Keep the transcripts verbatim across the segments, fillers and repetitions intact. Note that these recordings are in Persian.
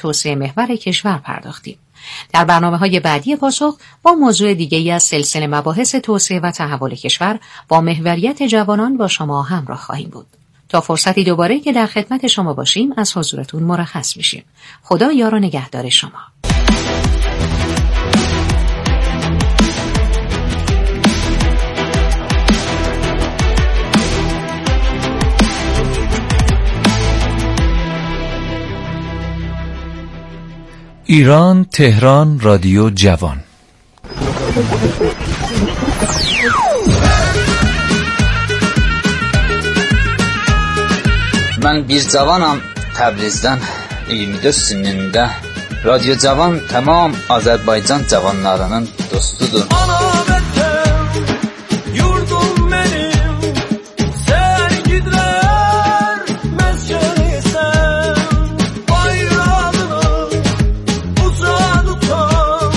توسعه محور کشور پرداختیم. در برنامه‌های بعدی پاسخ با موضوع دیگه‌ای از سلسله مباحث توسعه و تحول کشور با محوریت جوانان با شما همراه خواهیم بود. تا فرصتی دوباره که در خدمت شما باشیم از حضورتون مرخص میشیم. خدا یار و نگهدار شما. ایران تهران رادیو جوان. Mən bir cavanam Təbrizdən iyirmi dörd sinində. Radyo Cavan tamam Azərbaycan cavanlarının dostudur. Ana vətən, yurdum mənim, sən gidraр məskənisən. Bayrağını uca tutan,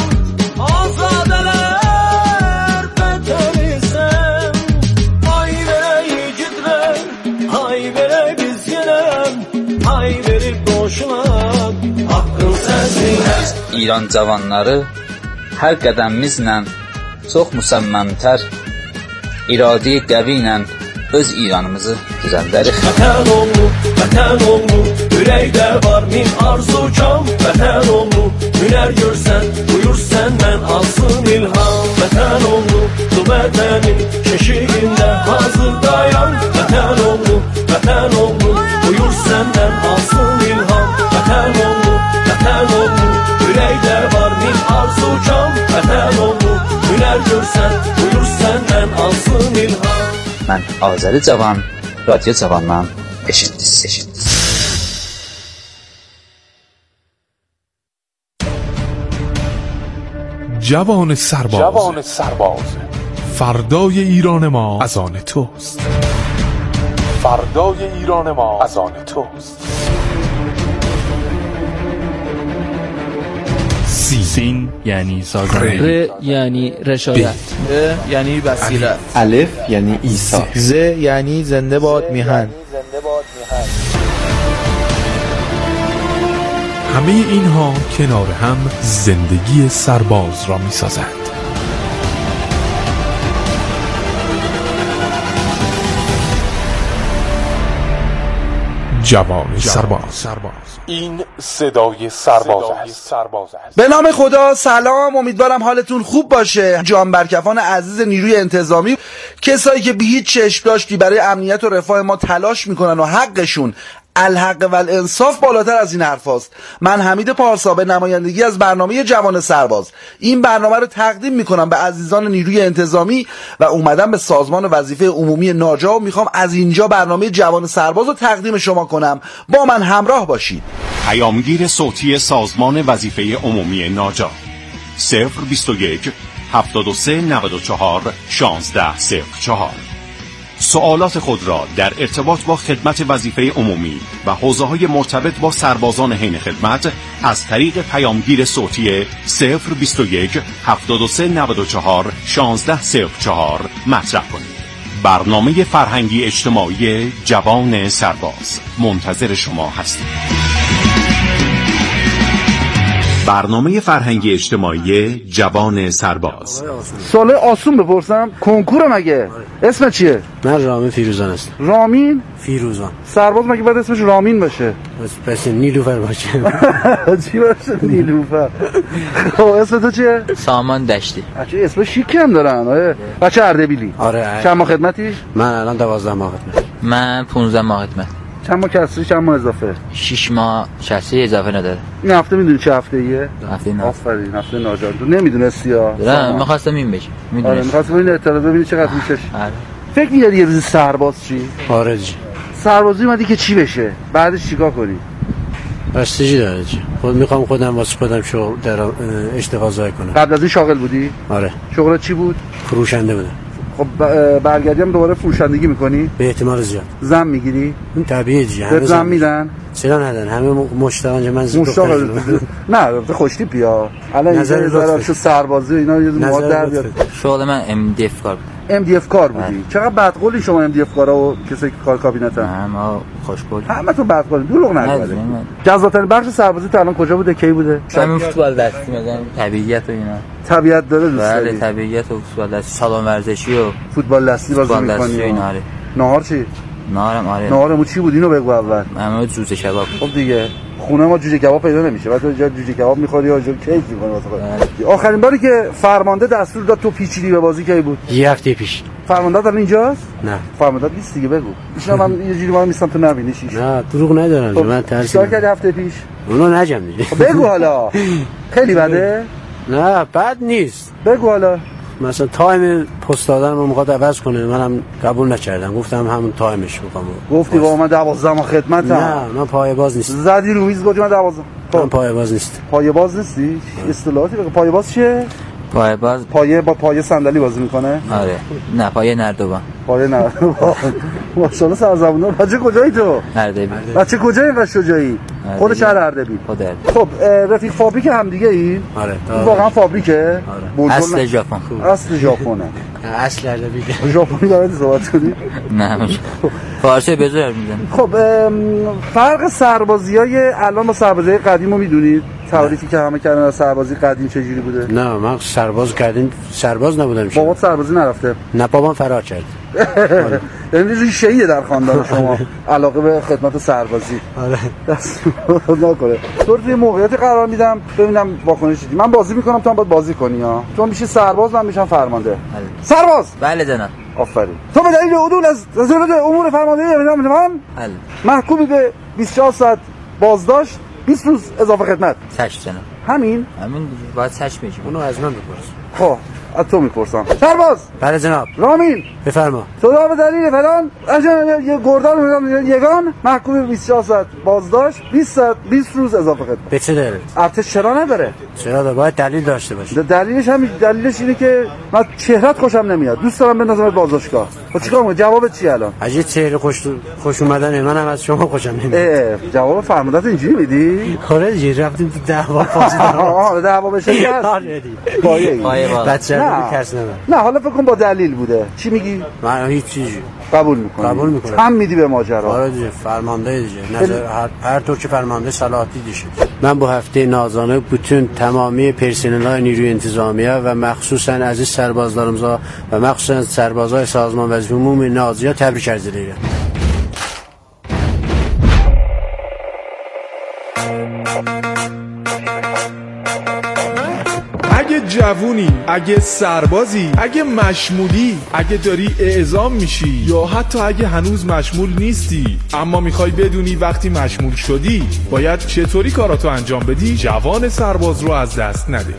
azadələr vətənisən. Ay verək gidrar, ay verək biz yenəm, ay verib boşuna, haqqın sənsinlər. İran cavanları hər qədəmimizlə çox müsəmməmtər, iradi qəvi ilə öz İranımızı düzəldərik. Vətən oğlu, vətən oğlu, ürəkdə var min arzucam. Vətən oğlu, hünər görsən, buyur səndən alsın ilham. Vətən oğlu, bu vətənin keşiyində hazır dayan. Vətən oğlu, vətən oğlu, buyur səndən alsın ilham. Vətən oğlu, vətən oğlu, ürəkdə var min arzucam. Vətən oğlu, hünər görsən, buyur səndən alsın ilham. Mən Azəri Cavan, Radyo Cavandan eşitdiniz, eşitdiniz. جوان سرباز، جوان سرباز، فردای ایران ما از آن توست. فردای ایران ما از آن توست. سین, سین یعنی سازمان، ر یعنی رشادت، ب یعنی بصیرت، الف یعنی عیسی، ز یعنی زنده باد میهن. همه اینها کنار هم زندگی سرباز را می سازند. جوان سرباز. این صدای سرباز است. به نام خدا، سلام، امیدوارم حالتون خوب باشه. جانبرکفان عزیز نیروی انتظامی، کسایی که به هیچ چشم داشتی برای امنیت و رفاه ما تلاش میکنن و حقشون الحق و الانصاف بالاتر از این حرف هست. من حمید پارسا به نمایندگی از برنامه جوان سرباز این برنامه رو تقدیم میکنم به عزیزان نیروی انتظامی و اومدم به سازمان وظیفه عمومی ناجا و میخوام از اینجا برنامه جوان سرباز رو تقدیم شما کنم. با من همراه باشید. پیامگیر صوتی سازمان وظیفه عمومی ناجا صفر بیست و یک هفتاد و سه نود و چهار شانزده صفر چهار. سوالات خود را در ارتباط با خدمت وظیفه عمومی و حوزه‌های مرتبط با سربازان حین خدمت از طریق پیامگیر صوتی صفر بیست و یک هفتاد و سه نود و چهار شانزده صفر چهار مطرح کنید. برنامه فرهنگی اجتماعی جوان سرباز منتظر شما هستید. برنامه فرهنگی اجتماعی جوان سرباز. سوال آسون بپرسم، کنکور مگه؟ اسم چیه؟ من رامین فیروزان هستم. رامین فیروزان. سرباز مگه باید اسمش رامین باشه؟ پس نیلوفر باشه. چی باشه نیلوفر؟ خب اسم تو چیه؟ سامان دشتی. بچه اسم شیکی هم دارن. آره بچه اردبیلی. آره. چند ماه خدمتی؟ من الان دوازده ماه خدمت. من پونزده ماه خدمت. چند ماه کسری، چند ماه اضافه؟ شش ماه شخصی اضافه نداره. این هفته میدونی چه هفته ایه؟ هفته نه. آفرین، هفته ناجار. تو نمیدونستی ها؟ نه می‌خواستم این بشه. میدونی. آره می‌خواستم این اطلاع ببینی چقدر میشه. آره. فکر می‌کردی یه روز سرباز چی؟ آره جی. سربازی اومدی که چی بشه؟ بعدش چیکار کنی؟ پرستیژی داره جی. خود می‌خوام خودم واسه خودم شغل در اشتغال کنم. قبل از این شاغل بودی؟ آره. شغلت چی بود؟ فروشنده بودم. خب برگردی هم دوباره فروشندگی میکنی؟ به احتمال زیاد. زن میگیری؟ این طبیعیه جی. به زن میدن؟ چرا ندن همه مشتاقن من زود مشتاق نه خوشتیپ یا الان اینجا شو سربازی اینا یه مواد در بیاد. شغل من ام دی اف کار بود. ام دی اف کار بودی. چقدر بدقولی شما ام دی اف کارا و کسی که کار کابینت هم ما خوشقول همه تو بدقولی دروغ نگید. جذاب‌ترین بخش سربازی تا الان کجا بوده کی بوده؟ همین فوتبال دستی مثلا طبیعیت و اینا. طبیعت داره دوست داری؟ بله طبیعیت و فوتبال دستی سالن ورزشی و فوتبال دستی بازی می‌کنی. اینا. نهار چی؟ نهارم آره. نهارمون چی بود اینو بگو اول. همه جوجه کباب. خب دیگه خونه ما جوجه کباب پیدا نمیشه. بعد تو جوجه کباب می‌خوری یا کیک می‌کنی واسه خودت. آخرین باری که فرمانده دستور داد تو پیچیدی به بازی کی بود؟ یه هفته پیش. فرمانده الان اینجاست؟ نه. فرمانده نیست دیگه بگو. ایشون من یه جوری ما میستم تو نبینیش. نه دروغ ندارم خب من ترس. چیکار کردی هفته پیش؟ اونو نجم دیگه. خب بگو حالا. خیلی بده؟ نه بد نیست. بگو حالا. مثلا تایم پست دادن رو میخواد عوض کنه منم قبول نکردم گفتم همون تایمش میخوام. گفتی با من دوازده ما خدمتم. نه من پایه باز نیستم. زدی رو میز گفتی من دوازده. من پایه باز نیست. پایه باز نیستی؟ اصطلاحاتی بگو پایه باز چیه؟ پایه باز پایه با پایه صندلی بازی میکنه؟ آره. نه پایه نردبان. پایه نردبان. ماشاءالله سرزبونا. بچه کجایی تو؟ اردبیل. بچه کجایی و شجاعی؟ خود شهر اردبیل. خود اردبیل. خب رفیق فابریک هم دیگه ای؟ آره. واقعا فابریکه؟ آره. اصل ژاپن. اصل ژاپنه. اصل اردبیل. ژاپنی دارید صحبت کنی؟ نه فارسی بذار میزنم. خب فرق سربازیای الان با سربازی قدیم رو میدونید؟ تعریفی که همه کردن از سربازی قدیم چه جوری بوده؟ نه من سرباز کردیم سرباز نبودم. بابات سربازی نرفته؟ نه بابام فرار کرد. یعنی ریشه‌ایه در خاندان شما علاقه به خدمت سربازی. آره. دست نکنه. تو توی موقعیتی قرار میدم ببینم واکنش چی. من بازی میکنم تو هم باید بازی کنی ها. تو میشی سرباز من میشم فرمانده. سرباز. بله جناب. آفرین. تو به دلیل عدول از وزارت امور فرماندهی اعلام من بله. محکومی به بیست و چهار ساعت بازداشت بیست روز اضافه خدمت. چشم جناب. همین؟ همین باید چشم بگی. اونو از من بپرس. خب از تو میپرسم. سرباز. بله جناب. رامین. بفرما. تو به دلیل فلان اجازه یه گردان یگان محکوم به بیست و چهار ساعت بازداشت بیست ساعت بیست روز اضافه خدمت. به چه دلیل؟ ارتش چرا نداره؟ چرا داره؟ باید دلیل داشته باشه. دلیلش همین دلیلش اینه که من چهرهت خوشم نمیاد. دوست دارم بندازمت بازداشتگاه. خب چیکار کنم؟ جوابت چیه الان؟ اگه چهره خوش خوش اومدن منم از شما خوشم نمیاد. جواب فرماندهت اینجوری میدی؟ آره دیگه رفتیم تو دعوا فاصله. آها دعوا بشه. آره دیگه. پایه. بچه‌ها میکرس نه. نه حالا فکر کن با دلیل بوده. چی میگی؟ من هیچ چیزی. قبول میکنی؟ قبول میکنم. هم میدی به ماجرا. آره دیگه فرمانده دیگه. نظر هر هر طور که فرمانده صلاحیتی دیشه. من با هفته نازانه bütün تمامی پرسنل‌های نیروی انتظامیه و مخصوصا عزیز سربازlarımıza و مخصوصا سربازای سازمان وظیفه عمومی نازیه تبریک عرض می‌کنم. اگه جوونی، اگه سربازی، اگه مشمولی، اگه داری اعزام میشی یا حتی اگه هنوز مشمول نیستی اما میخوای بدونی وقتی مشمول شدی باید چطوری کاراتو انجام بدی، جوان سرباز رو از دست نده.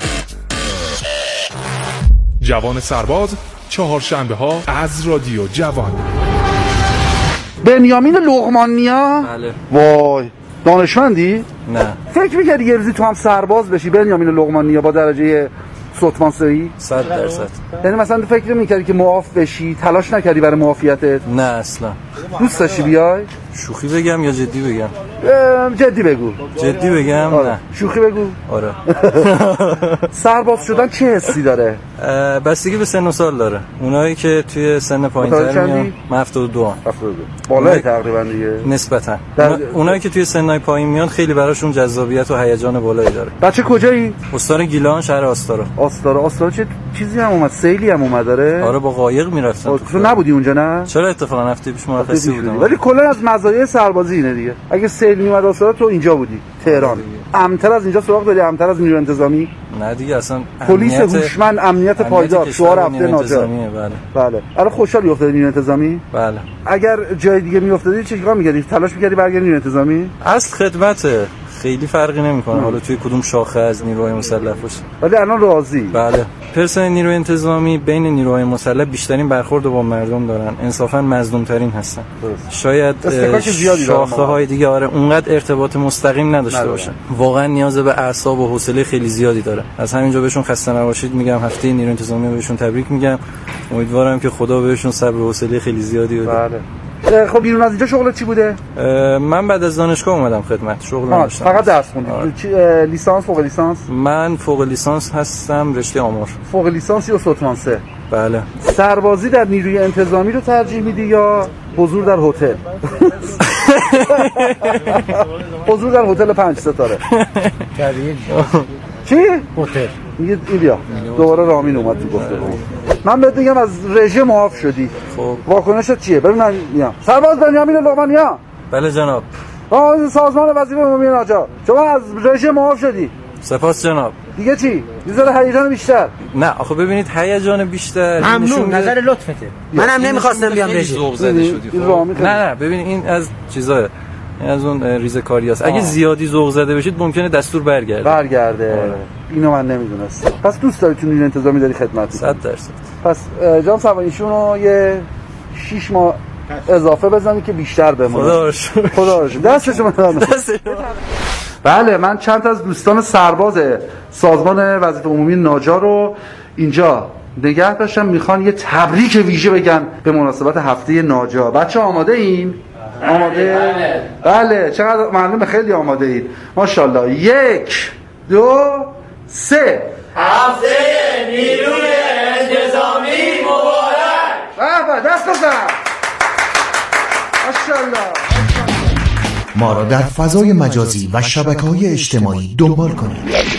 جوان سرباز چهارشنبه ها از رادیو جوان. بنیامین لقمانیا؟ بله. وای دانشمندی؟ نه. فکر می‌کردی یه روزی تو هم سرباز بشی بنیامین لقمانیا با درجه ستمان سهی؟ صد درصد. یعنی مثلا فکر می‌کردی که معاف بشی، تلاش نکردی برای معافیتت؟ نه اصلا. دوست داشتی بیای؟ شوخی بگم یا جدی بگم؟ جدی بگو. جدی بگم؟ آره. نه. شوخی بگو. آره. سرباز شدن چه حسی داره؟ بستگی به سن و سال داره. اونایی که توی سن پایین‌تر میان، من هفتاد و دو ام. هفتاد و دو. بالای تقریبا دیگه. نسبتا. در... اونایی که توی سنای پایین میان خیلی براشون جذابیت و هیجان بالایی داره. بچه کجایی؟ استان گیلان، شهر آستارا. آستارا، آستارا چه چیزی هم اومد، سیلی هم اومد داره؟ آره با قایق میرفتن. تو نبودی اونجا نه؟ چرا اتفاقا هفته پیش مرخصی بودم. ولی کلا از مزایای سربازی اینه دیگه. اگه سیل میومد آستارا تو اینجا بودی، تهران. امتر از اینجا سراغ داری، امتر از نیروی انتظامی؟ نه دیگه اصلا پلیس هوشمند، امنیت پایدار، شعار هفته ناجا. بله. بله. الان خوشحالی افتادی نیروی انتظامی؟ بله. اگر جای دیگه میافتادی چه کار می‌کردی؟ تلاش می‌کردی برگردی نیروی انتظامی؟ اصل خدمته. خیلی فرقی نمیکنه حالا توی کدوم شاخه از نیروهای مسلح باشه. ولی الان راضی؟ بله. پرسنل نیروی انتظامی بین نیروهای مسلح بیشترین برخورد با مردم دارن. انصافا مظلوم ترین هستن. درست. شاید شاخه های دیگه آره اونقدر ارتباط مستقیم نداشته باشن. واقعا نیاز به اعصاب و حوصله خیلی زیادی داره. از همینجا بهشون خسته نباشید میگم. هفته نیروی انتظامی بهشون تبریک میگم. امیدوارم که خدا بهشون صبر و حوصله خیلی زیادی بده. بله. خب بیرون از اینجا شغلت چی بوده؟ من بعد از دانشگاه اومدم خدمت، شغل نداشتم. فقط درس خوندی؟ لیسانس فوق لیسانس؟ من فوق لیسانس هستم، رشته آمار. فوق لیسانسی و ستمان سه. بله. سربازی در نیروی انتظامی رو ترجیح میدی یا حضور در هتل؟ حضور در هتل پنج ستاره. چی؟ هتل. میگه این بیا دوباره رامین اومد تو گفتگو. من بهت میگم از رژیم معاف شدی. خب واکنشت چیه؟ ببین من میام. سرباز بنیامین لقمانیان. بله جناب. آقای سازمان وظیفه عمومی ناجا. شما از رژیم معاف شدی. سپاس جناب. دیگه چی؟ یه ذره هیجان بیشتر. نه آخه ببینید هیجان بیشتر ممنون، نظر لطفته. منم نمیخواستم بیام رژیم. ذوق زده شدی. نه نه ببین این از چیزا از اون ریزکاریاست. اگه زیادی ذوق زده بشید ممکنه دستور برگرده. برگرده. آره. اینو من نمیدونستم. پس دوست داری تو نیروی انتظامی داری خدمت صد درصد. پس جام سوانیشون رو یه شش ماه اضافه بزنی که بیشتر بمونه. خدا رو شکر. خدا رو شکر. دست شما بله من چند تا از دوستان سرباز سازمان وظیفه عمومی ناجا رو اینجا نگه داشتم، میخوان یه تبریک ویژه بگن به مناسبت هفته ناجا. بچه آماده این؟ آماده؟ بله چقدر معلومه خیلی آماده اید ماشاءالله. یک دو سه. هفته نیروی انتظامی مبارک. به دست بزن ماشاءالله. ما را در فضای مجازی و شبکه‌های اجتماعی دنبال کنید.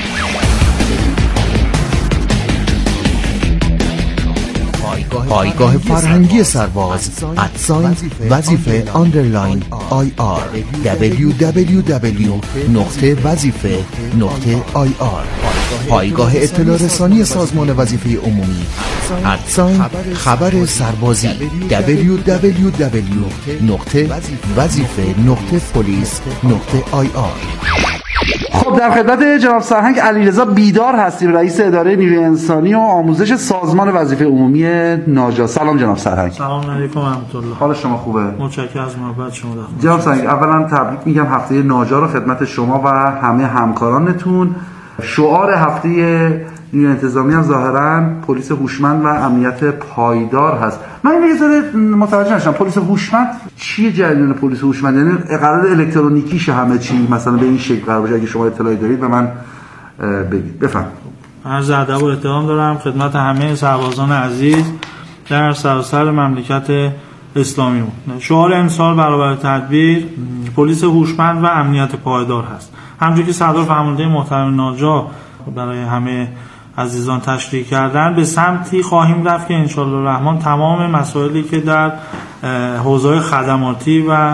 پایگاه فرهنگی سرباز ادساین وظیفه آندرلاین آی آر دبلیو دبلیو دبلیو نقطه وظیفه نقطه آی آر. پایگاه اطلاع رسانی سازمان وظیفه عمومی ادساین خبر سربازی دبلیو دبلیو دبلیو نقطه وظیفه نقطه پلیس نقطه آی آر. خب در خدمت جناب سرهنگ علیرضا بیدار هستیم، رئیس اداره نیروی انسانی و آموزش سازمان وظیفه عمومی ناجا. سلام جناب سرهنگ. سلام علیکم و رحمت الله. حال شما خوبه؟ متشکرم از محبت شما. جناب سرهنگ اولا تبریک میگم هفته ناجا رو خدمت شما و همه همکارانتون. شعار هفته نیروی انتظامی هم ظاهرا پلیس هوشمند و امنیت پایدار هست. من یه ذره متوجه نشدم پلیس هوشمند چیه؟ جریان پلیس هوشمند یعنی قرار الکترونیکیش همه چی مثلا به این شکل قرار باشه؟ اگه شما اطلاعی دارید به من بگید. بفهم. عرض ادب و احترام دارم خدمت همه سربازان عزیز در سراسر مملکت اسلامی. شعار امسال برابر تدبیر پلیس هوشمند و امنیت پایدار هست. همونجوری که صدر فرمانده محترم ناجا برای همه عزیزان تشریح کردن، به سمتی خواهیم رفت که انشالله الرحمن تمام مسائلی که در حوزه خدماتی و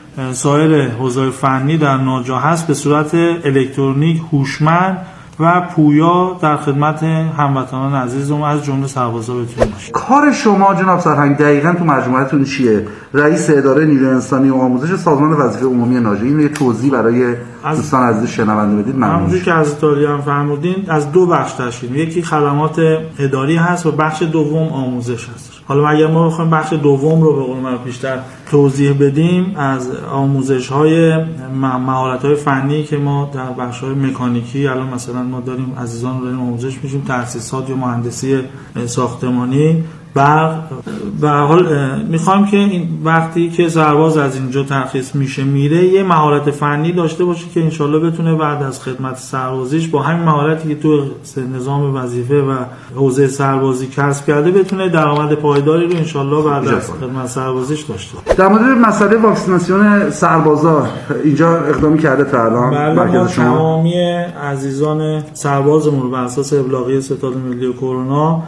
سایر حوزه فنی در ناجا هست به صورت الکترونیک، هوشمند و پویا در خدمت هموطنان عزیزم از جمله سربازا بتونیم باشیم. کار شما جناب سرهنگ دقیقاً تو مجموعتون چیه؟ رئیس اداره نیروی انسانی و آموزش سازمان وظیفه عمومی ناجا. این یه توضیح برای دوستان عزیز شنونده بدید. ممنون. همونجوری که از تالی هم فرمودین از دو بخش تشکیل میشه. یکی خدمات اداری هست و بخش دوم آموزش هست. حالا اگر ما بخوایم بخش دوم رو به قول من بیشتر توضیح بدیم، از آموزش‌های مهارت‌های فنی که ما در بخش‌های مکانیکی الان مثلا ما داریم عزیزان رو داریم آموزش می‌دیم، تأسیسات یا مهندسی ساختمانی، برق. به هر حال میخوایم که این وقتی که سرباز از اینجا ترخیص میشه میره یه مهارت فنی داشته باشه که انشالله بتونه بعد از خدمت سربازیش با همین مهارتی که تو نظام وظیفه و حوزه سربازی کسب کرده بتونه درآمد پایداری رو انشالله بعد از خدمت سربازیش داشته باشه. در مورد مسئله واکسیناسیون سربازا اینجا اقدامی کرده تا الان؟ بله ما تمامی عزیزان سربازمون رو بر اساس ابلاغیه ستاد ملی کرونا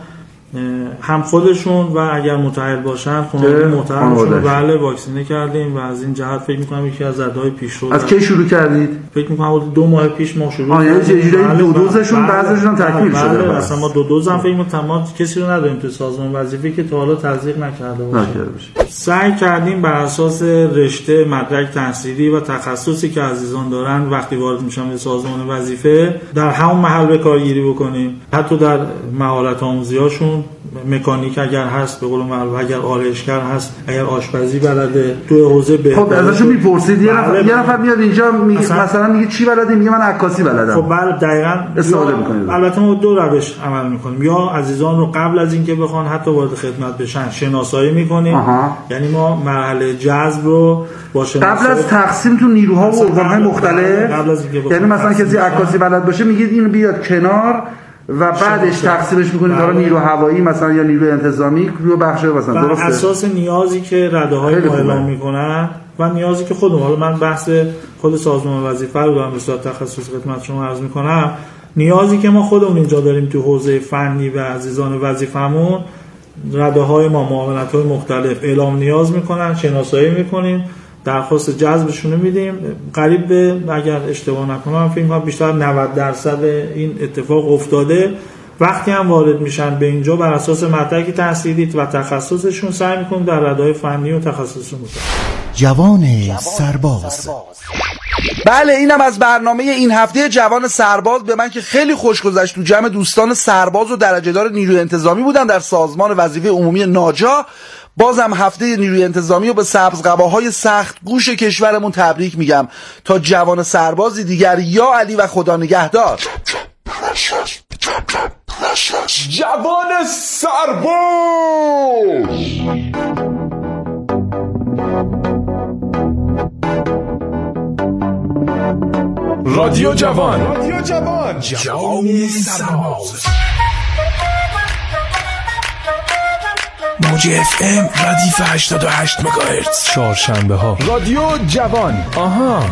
هم خودشون و اگر متأهل باشن خانواده محترمشون رو بله واکسینه کردیم و از این جهت فکر می‌کنم یکی از ردهای پیشرو. از کی شروع کردید؟ فکر می‌کنم دو ماه پیش ما شروع کردیم. آها یعنی بله دو دوزشون بعضیشون هم تکمیل شده. بله اصلا ما دو دوز هم فکر می‌کنم ما کسی رو نداریم تو سازمان وظیفه که تا حالا تزریق نکرده باشه. سعی کردیم بر اساس رشته، مدرک تحصیلی و تخصصی که عزیزان دارن وقتی وارد میشن به سازمان وظیفه در همون محل به کارگیری بکنیم. حتی در مهارت آموزی‌هاشون مکانیک اگر هست به قول معروف، اگر آرایشگر هست، اگر آشپزی بلده تو حوزه به خب ازشون میپرسید یه نفر یه نفر میاد اینجا می... مثلا میگه چی بلدی، میگه من عکاسی بلدم. خب بله دقیقاً استفاده میکنید. البته ما دو روش عمل میکنیم، یا عزیزان رو قبل از اینکه بخوان حتی وارد خدمت بشن شناسایی میکنیم. آها. یعنی ما مرحله جذب رو با شناسایی قبل از تقسیم تو نیروها و ارگان‌های مختلف، یعنی مثلا کسی عکاسی بلد باشه میگید اینو بیاد کنار و بعدش تقسیمش میکنید برای نیرو هوایی مثلا یا نیروی انتظامی رو بخش مثلا درسته بر اساس نیازی که رده‌های ما اعلام میکنن و نیازی که خودمون، حالا من بحث خود سازمان وظیفه رو دارم به صورت تخصصی خدمت شما عرض میکنم، نیازی که ما خودمون اینجا داریم تو حوزه فنی و عزیزان وظیفمون، رده‌های ما معاونت‌های مختلف اعلام نیاز میکنن، شناسایی میکنیم، درخواست جذبشون رو میدیم. قریب به اگر اشتباه نکنم فکر کنم بیشتر نود درصد این اتفاق افتاده. وقتی هم وارد میشن به اینجا بر اساس مدرک تحصیلی و تخصصشون سعی میکنیم در رده‌های فنی و تخصصی مطابق. جوان سرباز. بله اینم از برنامه این هفته جوان سرباز. به من که خیلی خوش گذشت، تو جمع دوستان سرباز و درجه دار نیروی انتظامی بودم در سازمان وظیفه عمومی ناجا. بازم هفته نیروی انتظامی و به سبزقباهای سخت گوش کشورمون تبریک میگم. تا جوان سربازی دیگر، یا علی و خدا نگهدار. جوان سرباز. رادیو جوان، رادیو جوان، جوان سرباز. موج اف ام ردیف هشتاد و هشت مگاهرتز چهارشنبه ها. رادیو جوان. آها.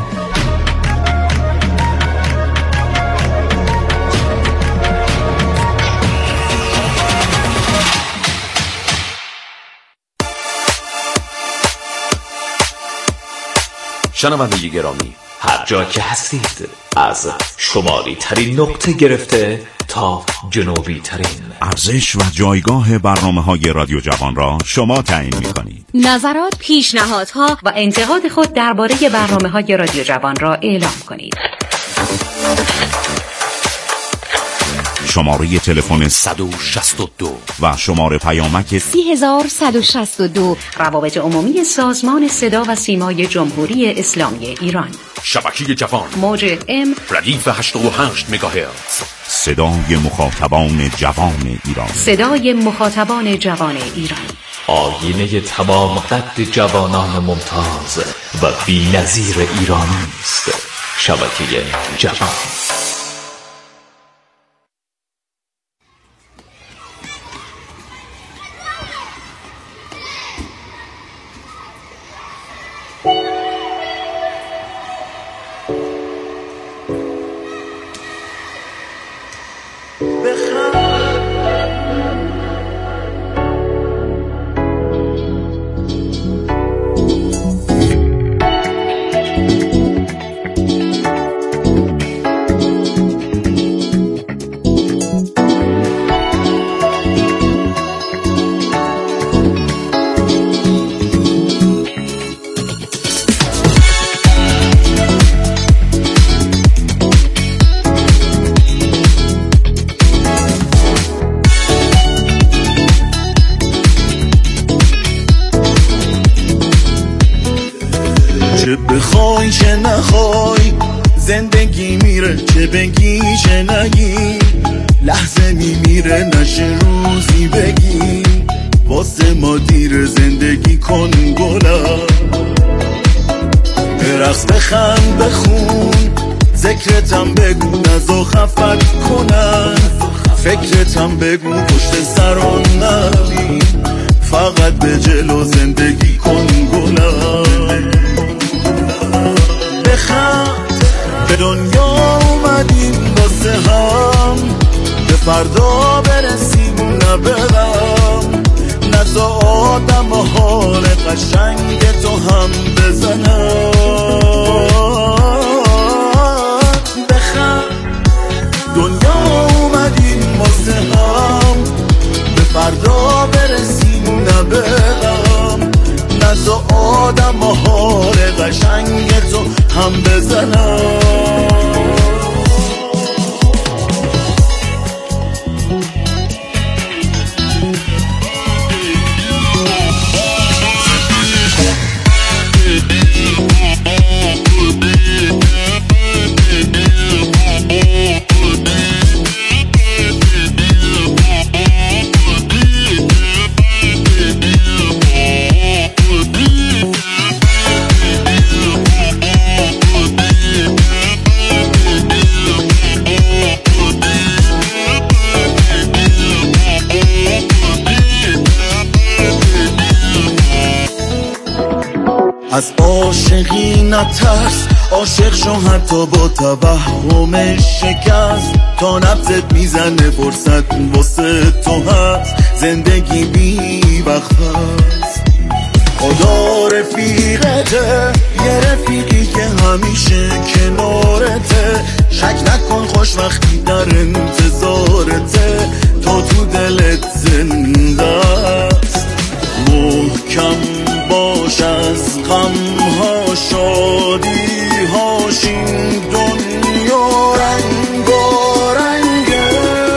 شنونده گرامی، هر جا که هستید، از شمالی ترین نقطه گرفته تا جنوبی ترین، ارزش و جایگاه برنامه های رادیو جوان را شما تعیین می کنید. نظرات، پیشنهادها و انتقاد خود درباره برنامه های رادیو جوان را اعلام کنید. شماره تلفن صد و شصت و دو و شماره پیامک سی هزار صد و شصت و دو. روابط عمومی سازمان صدا و سیمای جمهوری اسلامی ایران. شبکه جوان، موج ام، ردیف هشتاد و هشت مگاهرتز. صدای مخاطبان جوان ایران. صدای مخاطبان جوان ایران. آینه تمام قد جوانان ممتاز و بی‌نظیر ایرانی است. شبکه جوان. چه بخوای چه نخوای زندگی میره، چه بگی چه نگی لحظه میمیره، نشه روزی بگی واسه ما دیر، زندگی کن گلم، برقص بخند بخون ذکرتم بگو نزا خفت کنن، فکرتم بگو پشت سران نبین، فقط به جلو زندگی کن گلم، بخند به دنیا اومدیم واسه هم، به فردا برسیم نه به غم، نزا آدم و حال قشنگ تو هم بزنم، بخند دنیا اومدیم واسه هم، به فردا برسیم نه به غم، نزا آدم و حال قشنگ تو هم بزنم. نترس، عاشق شو حتی با توهم شکست، تا نبضت میزنه فرصت واسه تو هست، زندگی بی وقت هست. خدا رفیقته، یه رفیقی که همیشه کنارته، شک نکن خوشبختی در انتظارته، تا تو دلت زنده است. محکم باش از غمها شادی هاش، این دنیا رنگارنگه.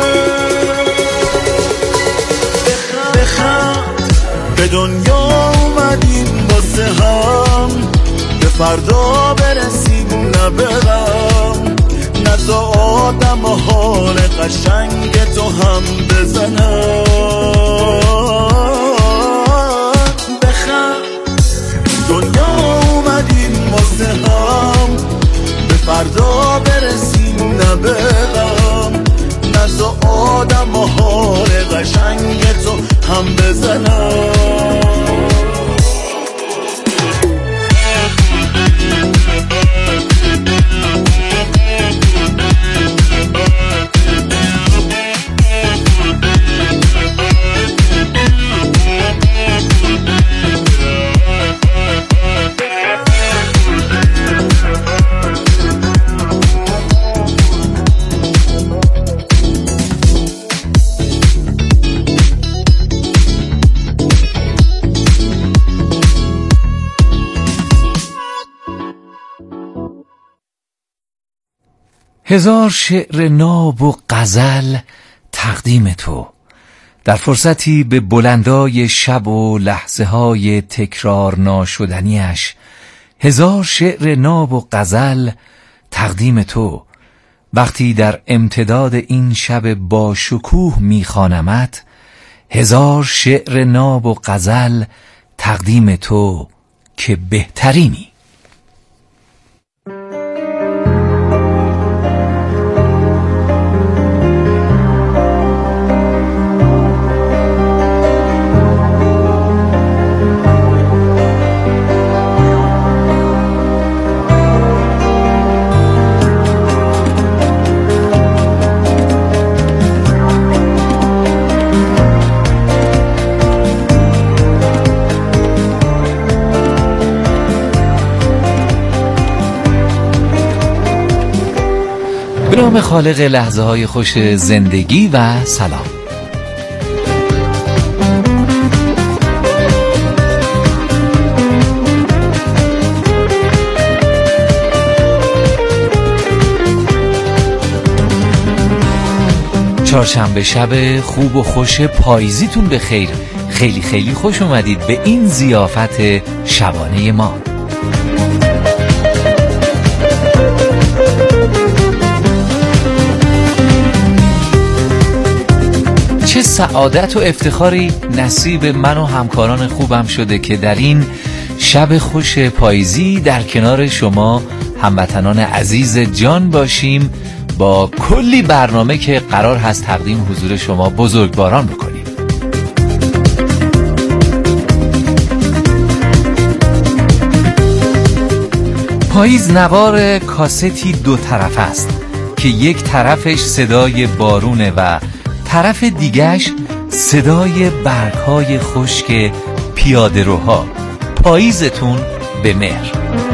بخند به دنیا اومدیم واسه هم، به فردا برسیم نه به غم، نزا آدم حال قشنگ تو هم بزنم. دنیا اومدیم واسه هم، به فردا برسیم نه به غم، نزا آدم و حال قشنگ تو هم بزنم. هزار شعر ناب و غزل تقدیم تو، در فرصتی به بلندای شب و لحظه های تکرار ناشدنیش. هزار شعر ناب و غزل تقدیم تو، وقتی در امتداد این شب با شکوه میخوانمت. هزار شعر ناب و غزل تقدیم تو که بهترینی. به نام خالق لحظه های خوش زندگی و سلام. چهارشنبه شب خوب و خوش پاییزیتون به خیر. خیلی خیلی خوش اومدید به این ضیافت شبانه ما. چه سعادت و افتخاری نصیب من و همکاران خوبم شده که در این شب خوش پاییزی در کنار شما هموطنان عزیز جان باشیم، با کلی برنامه که قرار هست تقدیم حضور شما بزرگواران بکنیم. پاییز نوار کاستی دو طرف است که یک طرفش صدای بارونه و طرف دیگش صدای برگ‌های خشک پیاده روها. پاییزتون به مهر.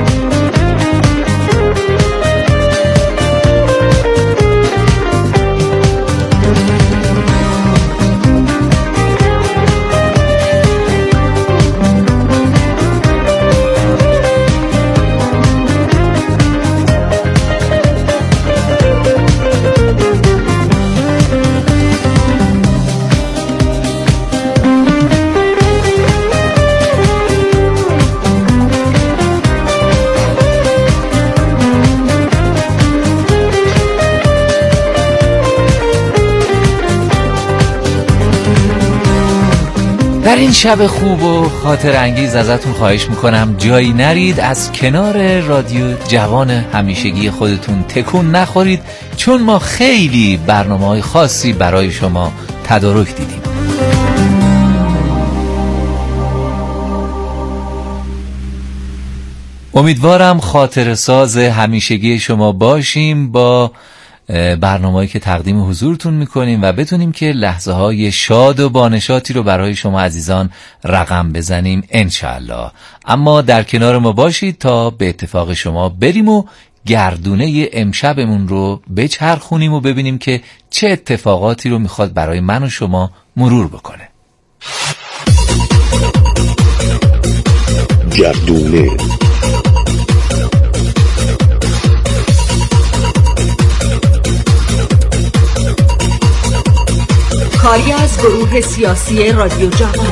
در این شب خوب و خاطر انگیز ازتون خواهش میکنم جایی نرید، از کنار رادیو جوان همیشگی خودتون تکون نخورید، چون ما خیلی برنامه‌های خاصی برای شما تدارک دیدیم. امیدوارم خاطر ساز همیشگی شما باشیم با برنامه‌ای که تقدیم حضورتون میکنیم و بتونیم که لحظه های شاد و بانشاتی رو برای شما عزیزان رقم بزنیم انشالله. اما در کنار ما باشید تا به اتفاق شما بریم و گردونه امشبمون رو بچرخونیم و ببینیم که چه اتفاقاتی رو میخواد برای من و شما مرور بکنه. گردونه کاری از گروه سیاسی رادیو جوان.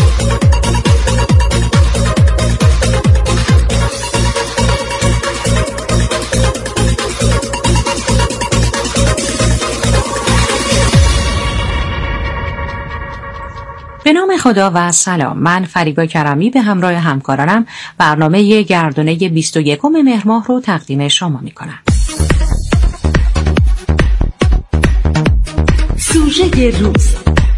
به نام خدا و سلام. من فریبا کرمی به همراه همکارانم برنامه گردونه بیست و یکم مهر ماه رو تقدیم شما می کنم. سوژه روز.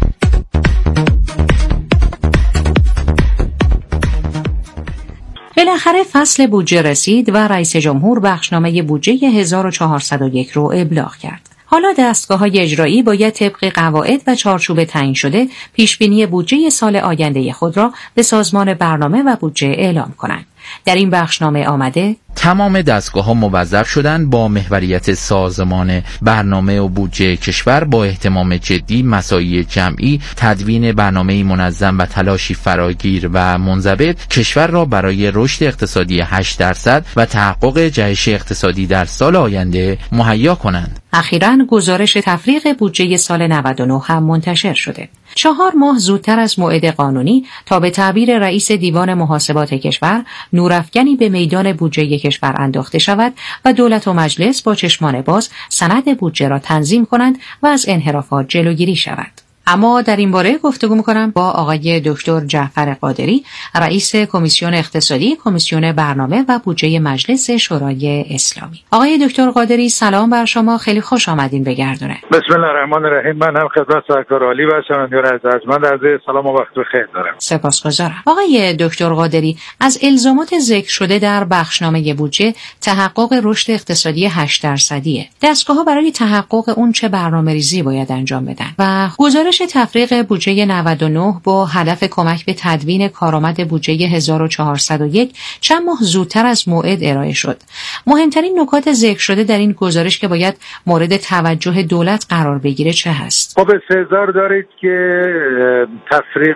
بالاخره فصل بودجه رسید و رئیس جمهور بخشنامه بودجه هزار و چهارصد و یک رو ابلاغ کرد. حالا دستگاه‌های اجرایی باید طبق قواعد و چارچوب تعیین شده پیشبینی بودجه سال آینده خود را به سازمان برنامه و بودجه اعلام کنند. در این بخشنامه آمده تمام دستگاه‌ها موظف شدند با محوریت سازمان برنامه و بودجه کشور با اهتمام جدی مساعی جمعی تدوین برنامه‌ای منظم و تلاشی فراگیر و منضبط کشور را برای رشد اقتصادی هشت درصد و تحقق جهش اقتصادی در سال آینده مهیا کنند. اخیراً گزارش تفریغ بودجه سال نود و نه هم منتشر شده. چهار ماه زودتر از موعد قانونی تا به تعبیر رئیس دیوان محاسبات کشور نورافکنی به میدان بودجه کشور انداخته شود و دولت و مجلس با چشمان باز سند بودجه را تنظیم کنند و از انحرافات جلوگیری شود. اما در این باره گفتگو می‌کنم با آقای دکتر جعفر قادری، رئیس کمیسیون اقتصادی کمیسیون برنامه و بودجه مجلس شورای اسلامی. آقای دکتر قادری سلام بر شما، خیلی خوش آمدین به گردونه. بسم الله الرحمن الرحیم. من هم خدمت سرکار عالی و شنوندگان ارجمند عرض سلام و وقت بخیر دارم. سپاسگزارم. آقای دکتر قادری، از الزامات ذکر شده در بخشنامه بودجه تحقق رشد اقتصادی هشت درصدیه. دستگاه‌ها برای تحقق اون چه برنامه‌ریزی باید انجام بدن و گزارش تفریغ بودجه نود و نه با هدف کمک به تدوین کارآمد بودجه هزار و چهارصد و یک چند ماه زودتر از موعد ارائه شد. مهمترین نکات ذکر شده در این گزارش که باید مورد توجه دولت قرار بگیره چه هست؟ خب استحضار دارید که تفریغ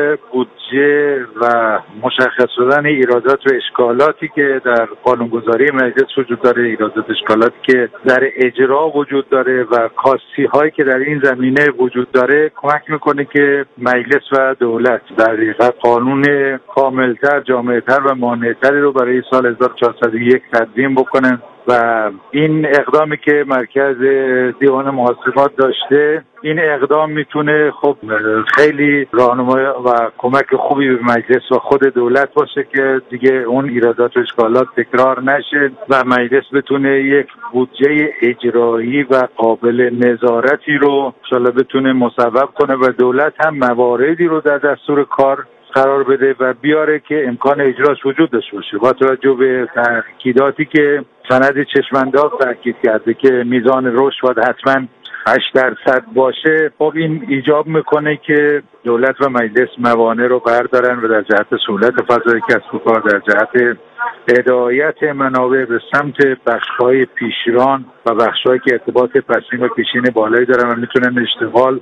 بودجه و مشخص شدن ایرادات و اشکالاتی که در قانونگذاری مجلس وجود داره، ایرادات اشکالاتی که در اجرا وجود داره و کاستی هایی که در این زمینه وجود داره کمک میکنه که مجلس و دولت در حقیقت قانون کاملتر، جامعتر و مانعتری رو برای سال هزار و چهارصد و یک تدوین بکنن و این اقدامی که مرکز دیوان محاسبات داشته، این اقدام میتونه خب خیلی راهنمایی و کمک خوبی به مجلس و خود دولت باشه که دیگه اون ایرادات و اشکالات تکرار نشه و مجلس بتونه یک بودجه اجرایی و قابل نظارتی رو ان شاءالله بتونه مصوب کنه و دولت هم مواردی رو در دستور کار قرار بده و بیاره که امکان اجراش وجود داشته باشه. با توجه به تاکیداتی که سند چشمانداز تاکید کرده که میزان رشد باید حتما هشت درصد باشه، خب این ایجاب میکنه که دولت و مجلس موانع رو بردارن و در جهت سهولت فضای کسب و کار، در جهت هدایت منابع به سمت بخش‌های پیشران و بخش‌هایی که ارتباط پسین و پیشین بالایی دارن و میتونن اشتغال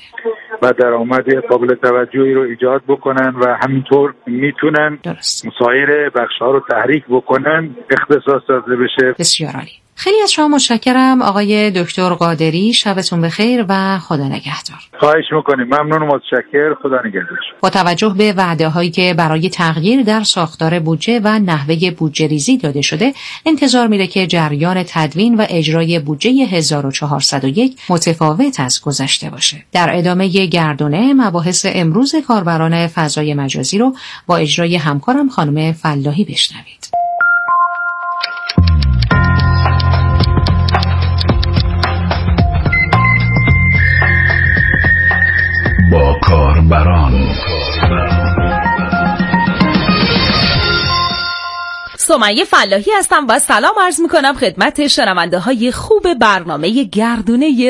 و درآمد قابل توجهی رو ایجاد بکنن و همینطور میتونن سایر بخش‌ها رو تحریک بکنن، اختصاص داده بشه. بسیار عالی. خیلی از شما متشکرم آقای دکتر قادری، شبتون بخیر و خدا نگهدار. خواهش میکنیم. ممنون و متشکر. خدا نگهدار. با توجه به وعده هایی که برای تغییر در ساختار بودجه و نحوه بودجه ریزی داده شده، انتظار میره که جریان تدوین و اجرای بودجه هزار و چهارصد و یک متفاوت از گذشته باشه. در ادامه گردونه مباحث امروز کاربران فضای مجازی رو با اجرای همکارم خانم فلاحی بشنوید. با کاربران سمیه فلاحی هستم و سلام عرض میکنم خدمت شنونده های خوب برنامه گردونه